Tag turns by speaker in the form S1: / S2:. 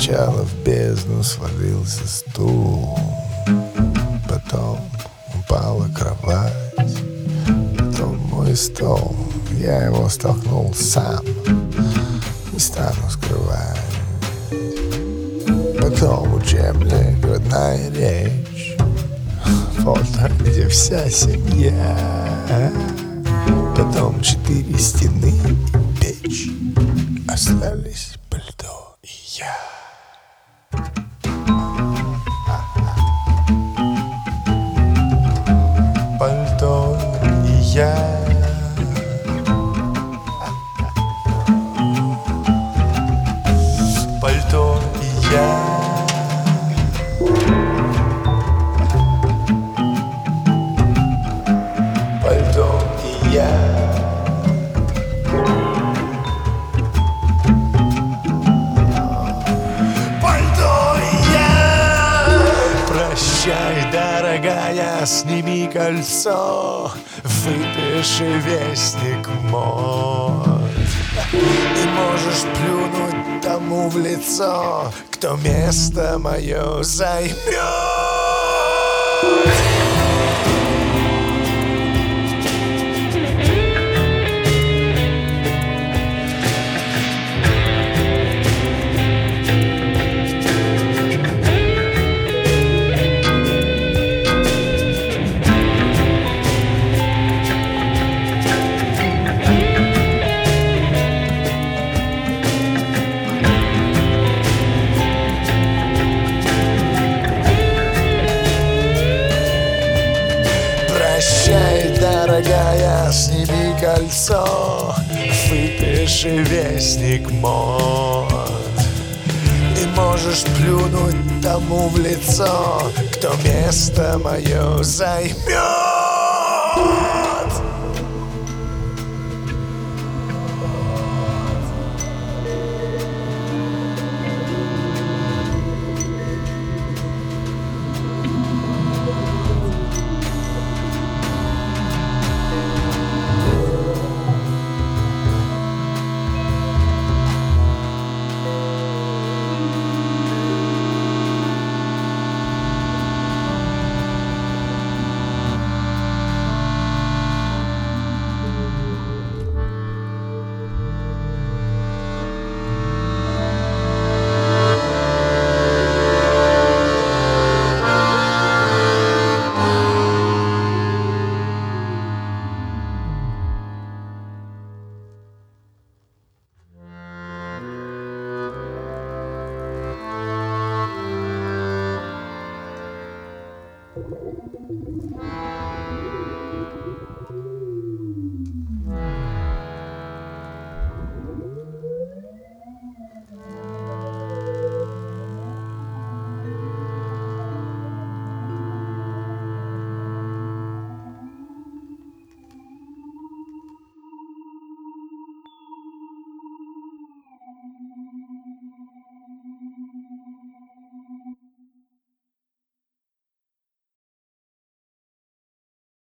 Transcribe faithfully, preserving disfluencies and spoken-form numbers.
S1: Сначала в бездну свалился стул, потом упала кровать, потом мой стол, я его столкнул сам, не стану скрывать. Потом учебник, родная речь, фото, где вся семья. Потом четыре стены и печь, остались пальто и я. Пальто и я. Пальто и я. Пальто и я. Прощай, дорогая, сними кольцо, выпиши вестник мод. И можешь плюнуть тому в лицо, кто место мое займет. Прощай, дорогая, сними кольцо, выпиши вестник мод. И можешь плюнуть тому в лицо, кто место мое займет.